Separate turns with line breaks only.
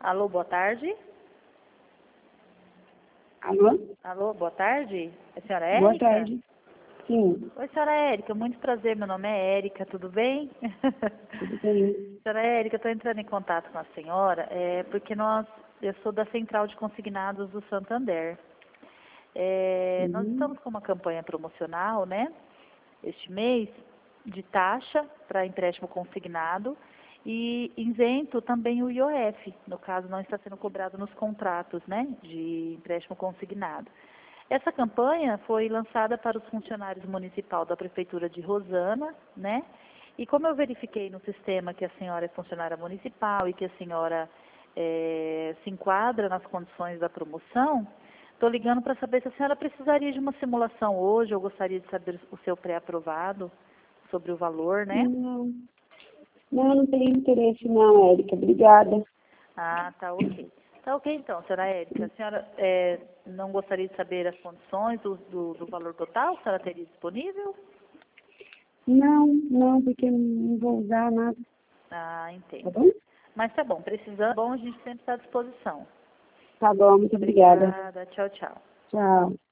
Alô, boa tarde.
Alô?
Alô, boa tarde. É a senhora Érica?
Boa tarde. Sim,
Oi, senhora Érica. Muito prazer. Meu nome é Érica. Tudo bem?
tudo bem.
Senhora Érica, estou entrando em contato com a senhora porque eu sou da Central de Consignados do Santander. Nós estamos com uma campanha promocional, né? Este mês, de taxa para empréstimo consignado e isento também o IOF, no caso não está sendo cobrado nos contratos, né, de empréstimo consignado. Essa campanha foi lançada para os funcionários municipais da Prefeitura de Rosana, né, e como eu verifiquei no sistema que a senhora é funcionária municipal e que a senhora se enquadra nas condições da promoção, estou ligando para saber se a senhora precisaria de uma simulação hoje, ou gostaria de saber o seu pré-aprovado sobre o valor, né?
Não tenho interesse não, Érica. Obrigada.
Ah, tá ok. Tá ok então, senhora Érica. A senhora não gostaria de saber as condições do valor total que a senhora teria disponível?
Não, porque não vou usar nada.
Ah,
Tá
entendo.
bom?
Mas tá bom, precisando, bom, a gente sempre está à disposição.
Tá bom, muito obrigada.
Obrigada, tchau, tchau.
Tchau.